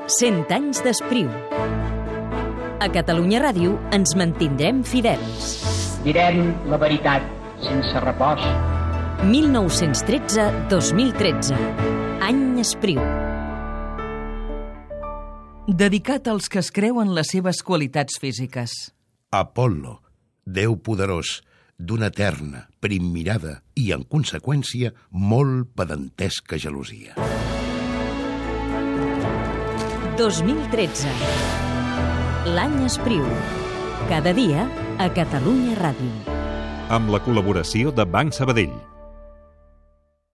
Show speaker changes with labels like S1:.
S1: 100 anys d'Espriu. A Catalunya Ràdio ens mantindrem fidels.
S2: Direm la veritat, sense repòs.
S1: 1913-2013. Any Espriu.
S3: Dedicat als que es creuen les seves qualitats físiques.
S4: Apol·lo, déu poderós, d'una eterna, prim mirada i, en conseqüència, molt pedantesca gelosia.
S1: 2013. L'any Espriu. Cada dia a Catalunya Ràdio.
S5: Amb la col·laboració de Banc Sabadell.